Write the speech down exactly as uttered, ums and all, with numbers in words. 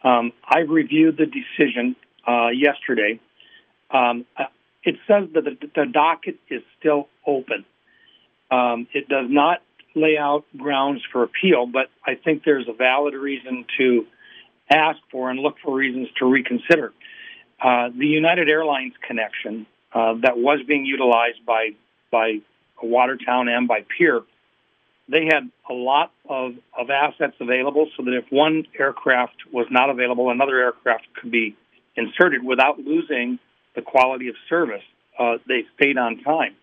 Um, I've reviewed the decision uh, yesterday. Um, it says that the, the docket is still open. Um, it does not lay out grounds for appeal, but I think there's a valid reason to ask for and look for reasons to reconsider. Uh, the United Airlines connection uh, that was being utilized by by Watertown and by Pier, they had a lot of, of assets available so that if one aircraft was not available, another aircraft could be inserted without losing the quality of service. Uh, they stayed on time.